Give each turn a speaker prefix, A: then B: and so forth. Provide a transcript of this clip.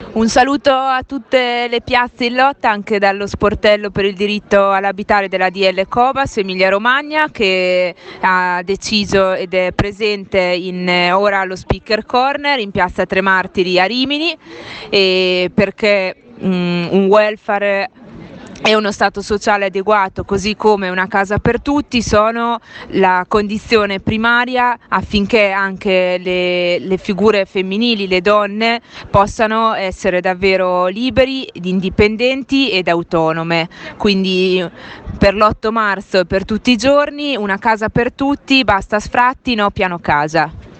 A: Un saluto a tutte le piazze in lotta, anche dallo sportello per il diritto all'abitare della DL Cobas Emilia Romagna, che ha deciso ed è presente ora allo Speaker Corner in piazza Tre Martiri a Rimini, perché un welfare e uno stato sociale adeguato, così come una casa per tutti, sono la condizione primaria affinché anche le figure femminili, le donne, possano essere davvero liberi, indipendenti ed autonome. Quindi per l'8 marzo e per tutti i giorni una casa per tutti, basta sfratti, no piano casa.